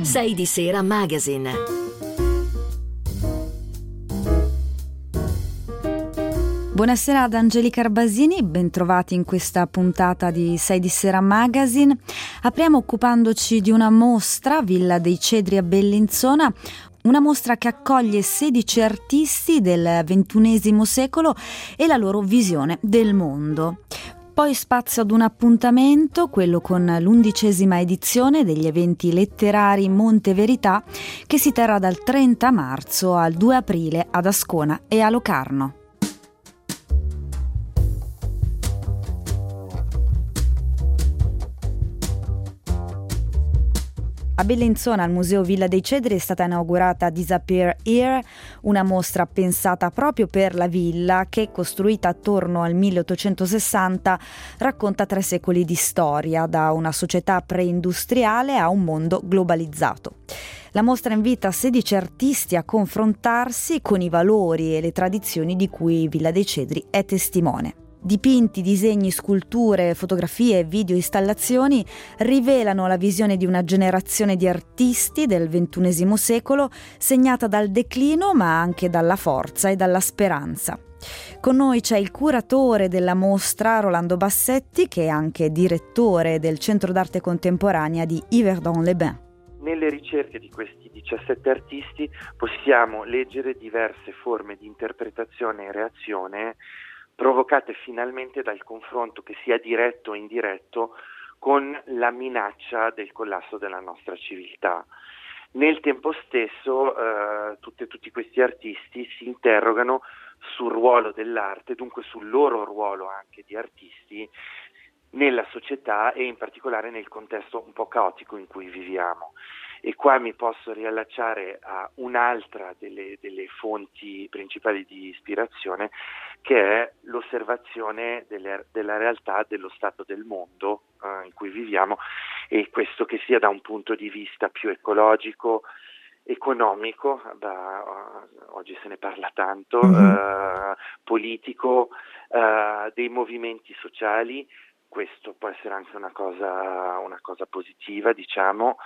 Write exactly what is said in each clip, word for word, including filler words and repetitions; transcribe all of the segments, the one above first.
sei di Sera Magazine. Buonasera ad Angelica Arbasini, bentrovati in questa puntata di sei di Sera Magazine. Apriamo occupandoci di una mostra, Villa dei Cedri a Bellinzona, una mostra che accoglie sedici artisti del ventunesimo secolo e la loro visione del mondo. Poi spazio ad un appuntamento, quello con l'undicesima edizione degli eventi letterari Monte Verità, che si terrà dal trenta marzo al due aprile ad Ascona e a Locarno. A Bellinzona, al Museo Villa dei Cedri, è stata inaugurata Disappear Here, una mostra pensata proprio per la villa che, costruita attorno al milleottocentosessanta, racconta tre secoli di storia, da una società preindustriale a un mondo globalizzato. La mostra invita sedici artisti a confrontarsi con i valori e le tradizioni di cui Villa dei Cedri è testimone. Dipinti, disegni, sculture, fotografie e video installazioni rivelano la visione di una generazione di artisti del ventunesimo secolo segnata dal declino ma anche dalla forza e dalla speranza. Con noi c'è il curatore della mostra, Rolando Bassetti, che è anche direttore del Centro d'Arte Contemporanea di Yverdon-les-Bains. Nelle ricerche di questi diciassette artisti possiamo leggere diverse forme di interpretazione e reazione provocate finalmente dal confronto, che sia diretto o indiretto, con la minaccia del collasso della nostra civiltà. Nel tempo stesso eh, tutte, tutti questi artisti si interrogano sul ruolo dell'arte, dunque sul loro ruolo anche di artisti nella società e in particolare nel contesto un po' caotico in cui viviamo. E qua mi posso riallacciare a un'altra delle, delle fonti principali di ispirazione, che è l'osservazione delle, della realtà dello stato del mondo eh, in cui viviamo, e questo che sia da un punto di vista più ecologico, economico, da, uh, oggi se ne parla tanto, mm-hmm. uh, politico, uh, dei movimenti sociali. Questo può essere anche una cosa, una cosa positiva, diciamo,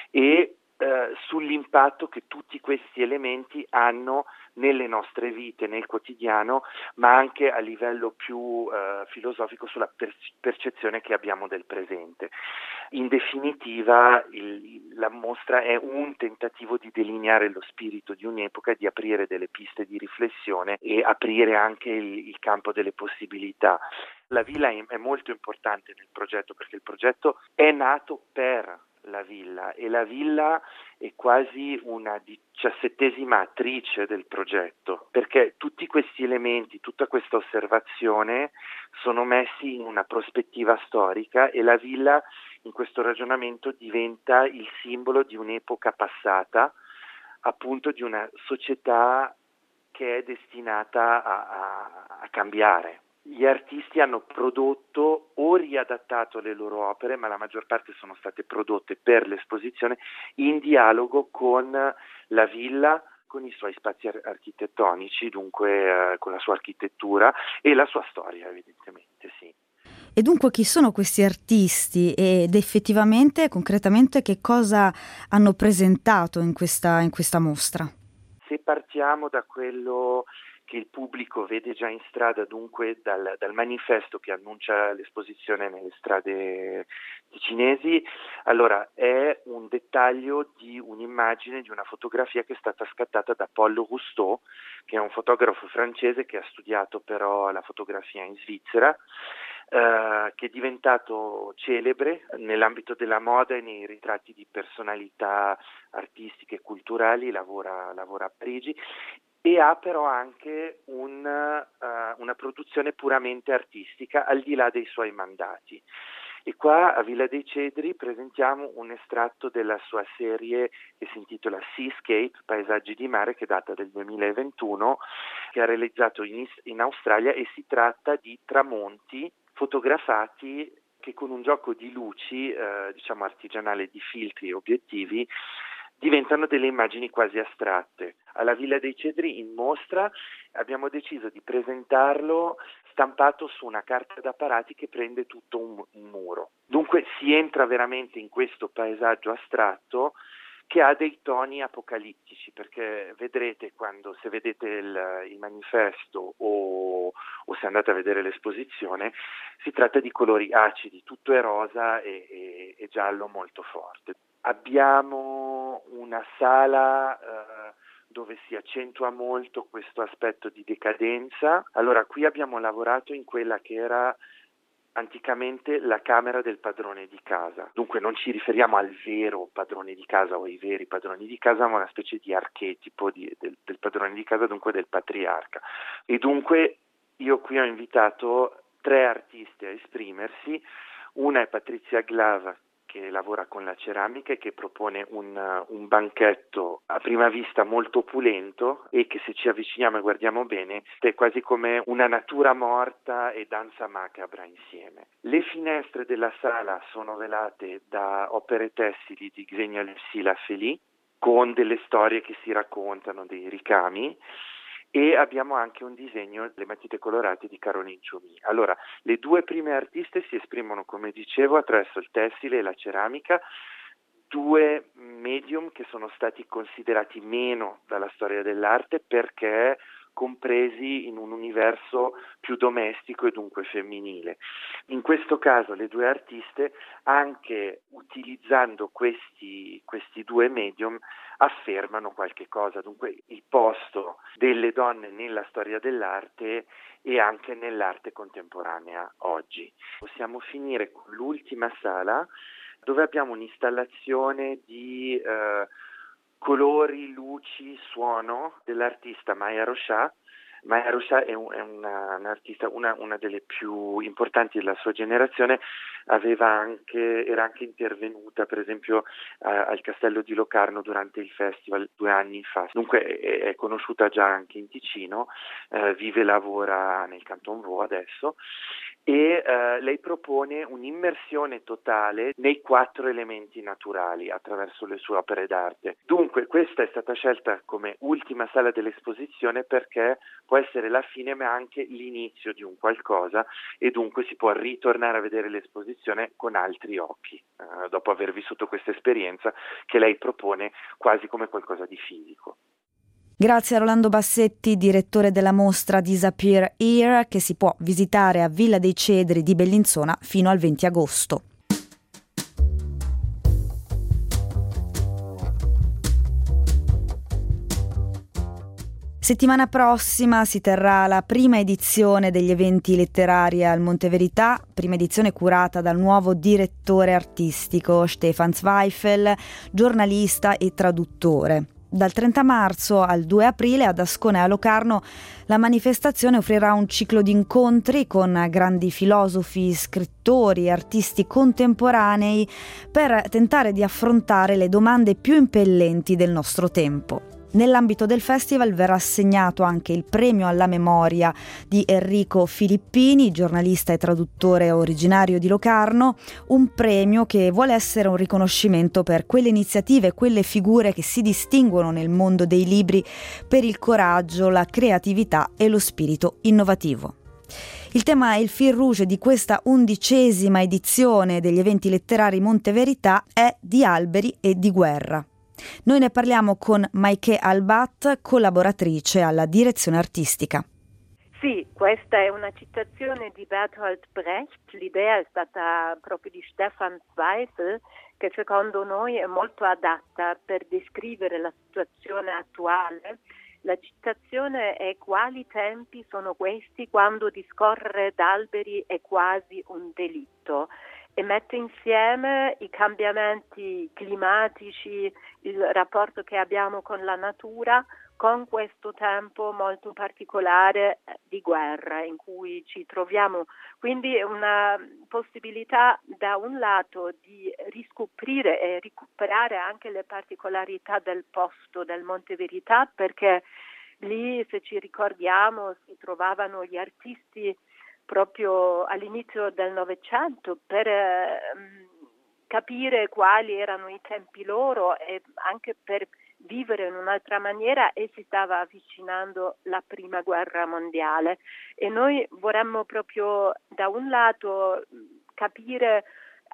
e eh, sull'impatto che tutti questi elementi hanno nelle nostre vite, nel quotidiano, ma anche a livello più eh, filosofico sulla per- percezione che abbiamo del presente. In definitiva, il, la mostra è un tentativo di delineare lo spirito di un'epoca, di aprire delle piste di riflessione e aprire anche il, il campo delle possibilità. La villa è molto importante nel progetto, perché il progetto è nato per la villa e la villa è quasi una diciassettesima attrice del progetto, perché tutti questi elementi, tutta questa osservazione sono messi in una prospettiva storica e la villa in questo ragionamento diventa il simbolo di un'epoca passata, appunto di una società che è destinata a, a, a cambiare. Gli artisti hanno prodotto o riadattato le loro opere, ma la maggior parte sono state prodotte per l'esposizione in dialogo con la villa, con i suoi spazi ar- architettonici, dunque eh, con la sua architettura e la sua storia, evidentemente, sì. E dunque chi sono questi artisti ed effettivamente, concretamente, che cosa hanno presentato in questa, in questa mostra? Se partiamo da quello che il pubblico vede già in strada, dunque dal, dal manifesto che annuncia l'esposizione nelle strade ticinesi, allora è un dettaglio di un'immagine, di una fotografia che è stata scattata da Paul Rousseau, che è un fotografo francese che ha studiato però la fotografia in Svizzera, Uh, che è diventato celebre nell'ambito della moda e nei ritratti di personalità artistiche e culturali, lavora, lavora a Parigi e ha però anche un, uh, una produzione puramente artistica al di là dei suoi mandati. E qua a Villa dei Cedri presentiamo un estratto della sua serie che si intitola Seascape, Paesaggi di mare, che data del duemilaventuno, che ha realizzato in, in Australia, e si tratta di tramonti fotografati che con un gioco di luci, eh, diciamo artigianale, di filtri e obiettivi, diventano delle immagini quasi astratte. Alla Villa dei Cedri in mostra abbiamo deciso di presentarlo stampato su una carta da parati che prende tutto un, un muro. Dunque si entra veramente in questo paesaggio astratto che ha dei toni apocalittici, perché vedrete quando, se vedete il, il manifesto o, o se andate a vedere l'esposizione, si tratta di colori acidi, tutto è rosa e, e, e giallo molto forte. Abbiamo una sala eh, dove si accentua molto questo aspetto di decadenza. Allora, qui abbiamo lavorato in quella che era anticamente la camera del padrone di casa. Dunque non ci riferiamo al vero padrone di casa o ai veri padroni di casa, ma una specie di archetipo di, del, del padrone di casa, dunque del patriarca. E dunque io qui ho invitato tre artisti a esprimersi. Una è Patrizia Glava, che lavora con la ceramica e che propone un, un banchetto a prima vista molto opulento e che, se ci avviciniamo e guardiamo bene, è quasi come una natura morta e danza macabra insieme. Le finestre della sala sono velate da opere tessili di Xenia Lucilla Feli, con delle storie che si raccontano, dei ricami, e abbiamo anche un disegno, le matite colorate di Caroline Ciumi. Allora, le due prime artiste si esprimono, come dicevo, attraverso il tessile e la ceramica, due medium che sono stati considerati meno dalla storia dell'arte perché compresi in un universo più domestico e dunque femminile. In questo caso le due artiste, anche utilizzando questi, questi due medium, affermano qualche cosa, dunque il posto delle donne nella storia dell'arte e anche nell'arte contemporanea oggi. Possiamo finire con l'ultima sala, dove abbiamo un'installazione di eh, colori, luci, suono dell'artista Maya Rochat. Maya Rochat è, un, è una, un'artista, una, una delle più importanti della sua generazione. Aveva anche, era anche intervenuta per esempio eh, al Castello di Locarno durante il festival due anni fa. Dunque è, è conosciuta già anche in Ticino, eh, vive e lavora nel Canton Vaud adesso, e eh, lei propone un'immersione totale nei quattro elementi naturali attraverso le sue opere d'arte. Dunque questa è stata scelta come ultima sala dell'esposizione perché può essere la fine ma anche l'inizio di un qualcosa, e dunque si può ritornare a vedere l'esposizione con altri occhi eh, dopo aver vissuto questa esperienza che lei propone quasi come qualcosa di fisico. Grazie a Rolando Bassetti, direttore della mostra Disappear Here, che si può visitare a Villa dei Cedri di Bellinzona fino al venti agosto. Settimana prossima si terrà la prima edizione degli eventi letterari al Monteverità, prima edizione curata dal nuovo direttore artistico Stefan Zweifel, giornalista e traduttore. Dal trenta marzo al due aprile ad Ascona e a Locarno la manifestazione offrirà un ciclo di incontri con grandi filosofi, scrittori e artisti contemporanei per tentare di affrontare le domande più impellenti del nostro tempo. Nell'ambito del festival verrà assegnato anche il premio alla memoria di Enrico Filippini, giornalista e traduttore originario di Locarno, un premio che vuole essere un riconoscimento per quelle iniziative, quelle figure che si distinguono nel mondo dei libri per il coraggio, la creatività e lo spirito innovativo. Il tema e il fil rouge di questa undicesima edizione degli eventi letterari Monteverità è di alberi e di guerra. Noi ne parliamo con Maike Albat, collaboratrice alla direzione artistica. Sì, questa è una citazione di Bertolt Brecht, l'idea è stata proprio di Stefan Zweifel, che secondo noi è molto adatta per descrivere la situazione attuale. La citazione è: quali tempi sono questi quando discorrere d'alberi è quasi un delitto, e mette insieme i cambiamenti climatici, il rapporto che abbiamo con la natura, con questo tempo molto particolare di guerra in cui ci troviamo. Quindi è una possibilità da un lato di riscoprire e recuperare anche le particolarità del posto del Monteverità, perché lì, se ci ricordiamo, si trovavano gli artisti proprio all'inizio del Novecento per eh, capire quali erano i tempi loro e anche per vivere in un'altra maniera, e si stava avvicinando la prima guerra mondiale e noi vorremmo proprio da un lato capire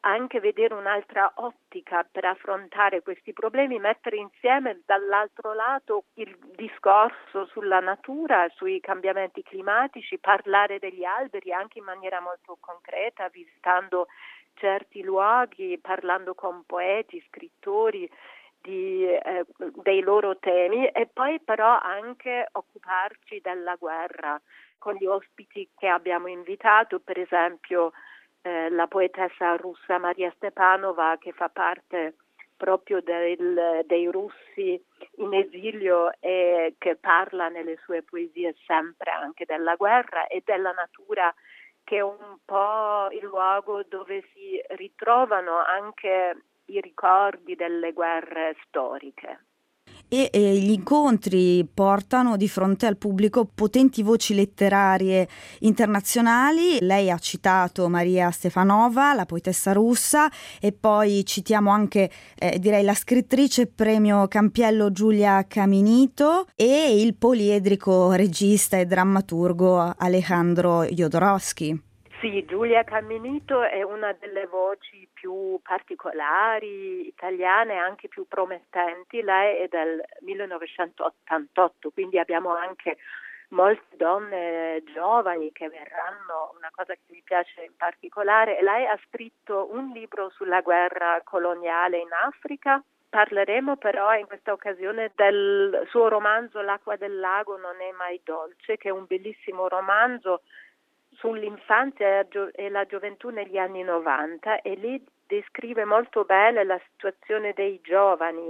anche vedere un'altra ottica per affrontare questi problemi, mettere insieme dall'altro lato il discorso sulla natura, sui cambiamenti climatici, parlare degli alberi anche in maniera molto concreta, visitando certi luoghi, parlando con poeti, scrittori di, eh, dei loro temi, e poi però anche occuparci della guerra con gli ospiti che abbiamo invitato, per esempio eh, la poetessa russa Maria Stepanova, che fa parte proprio del, dei russi in esilio e che parla nelle sue poesie sempre anche della guerra e della natura, che è un po' il luogo dove si ritrovano anche i ricordi delle guerre storiche. E, e gli incontri portano di fronte al pubblico potenti voci letterarie internazionali. Lei ha citato Maria Stepanova, la poetessa russa, e poi citiamo anche eh, direi la scrittrice premio Campiello Giulia Caminito e il poliedrico regista e drammaturgo Alejandro Jodorowsky. Sì, Giulia Caminito è una delle voci più particolari italiane, anche più promettenti. Lei è del millenovecentottantotto, quindi abbiamo anche molte donne giovani che verranno, una cosa che mi piace in particolare. Lei ha scritto un libro sulla guerra coloniale in Africa. Parleremo però in questa occasione del suo romanzo L'acqua del lago non è mai dolce, che è un bellissimo romanzo sull'infanzia e la gioventù negli anni novanta, e lì descrive molto bene la situazione dei giovani.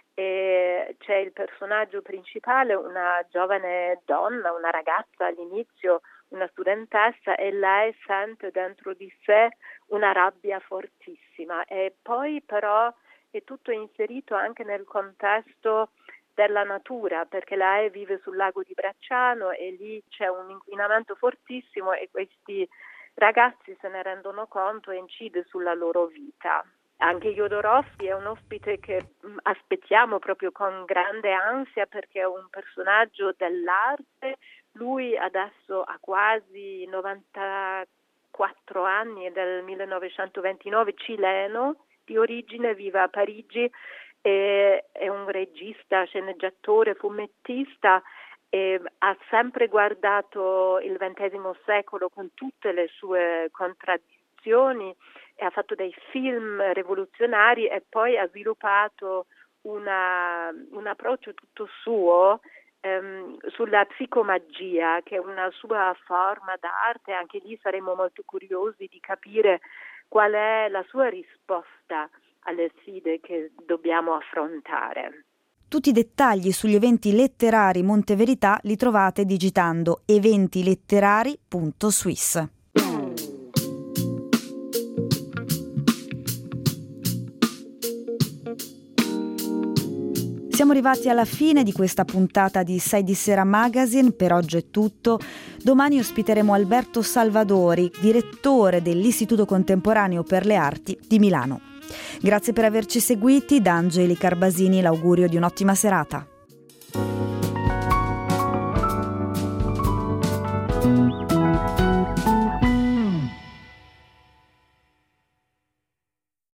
E c'è il personaggio principale, una giovane donna, una ragazza all'inizio, una studentessa, e lei sente dentro di sé una rabbia fortissima, e poi però è tutto inserito anche nel contesto della natura, perché lei vive sul lago di Bracciano e lì c'è un inquinamento fortissimo e questi ragazzi se ne rendono conto e incide sulla loro vita. Anche Jodorowsky è un ospite che aspettiamo proprio con grande ansia, perché è un personaggio dell'arte. Lui adesso ha quasi novantaquattro anni, è del millenovecentoventinove, cileno, di origine, vive a Parigi. È un regista, sceneggiatore, fumettista, e ha sempre guardato il ventesimo secolo con tutte le sue contraddizioni e ha fatto dei film rivoluzionari, e poi ha sviluppato una, un approccio tutto suo ehm, sulla psicomagia, che è una sua forma d'arte. Anche lì saremo molto curiosi di capire qual è la sua risposta alle sfide che dobbiamo affrontare. Tutti i dettagli sugli eventi letterari Monte Verità li trovate digitando eventiletterari punto swiss. Siamo arrivati alla fine di questa puntata di sei di Sera Magazine. Per oggi è tutto. Domani ospiteremo Alberto Salvadori, direttore dell'Istituto Contemporaneo per le Arti di Milano. Grazie per averci seguiti. Da Angeli Carbasini l'augurio di un'ottima serata.